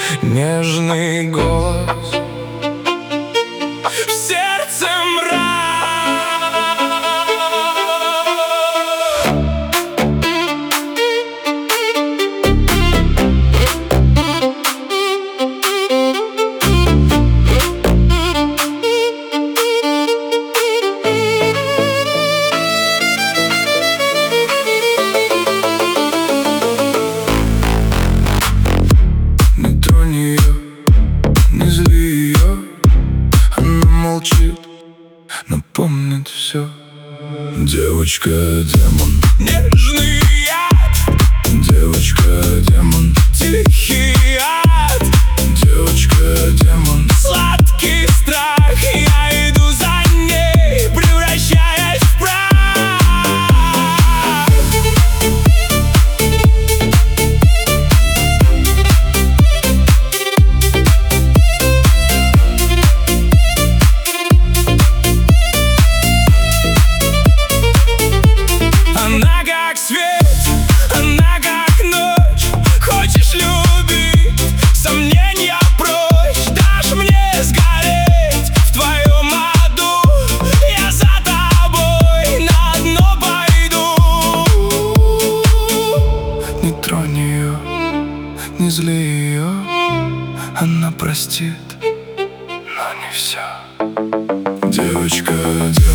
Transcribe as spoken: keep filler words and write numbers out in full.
нежный голос, в сердце мрак. Не тронь ее, не зли ее, она молчит, но помнит все. Девочка-демон, нежный яд, девочка-демон, тихий ад, девочка-демон, сладкий страх. Я иду за ней, превращаясь в прах. Она как свет, она как ночь. Хочешь любить, сомнения прочь. Дашь мне сгореть в твоем аду, я за тобой на дно пойду. Не тронь ее, не зли ее, она простит, но не все. Девочка, девочка.